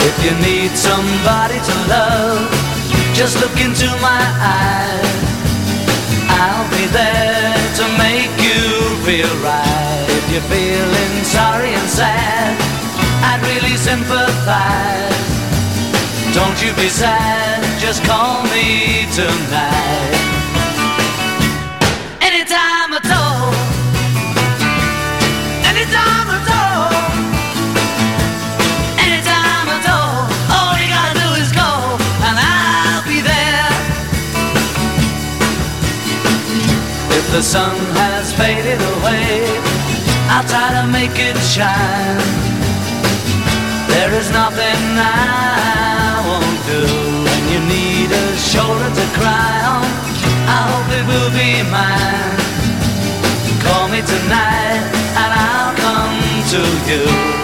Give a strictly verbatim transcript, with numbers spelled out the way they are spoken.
If you need somebody to love, just look into my eyes. I'll be there to make you feel right. If you're feeling sorry and sad, I'd really sympathize. Don't you be sad, just call me tonight. Anytime at all, anytime at all, anytime at all. All you gotta do is go, and I'll be there. If the sun has faded away, I'll try to make it shine. There is nothing I won't do. When you need a shoulder to cry on, I hope it will be mine. Call me tonight and I'll come to you.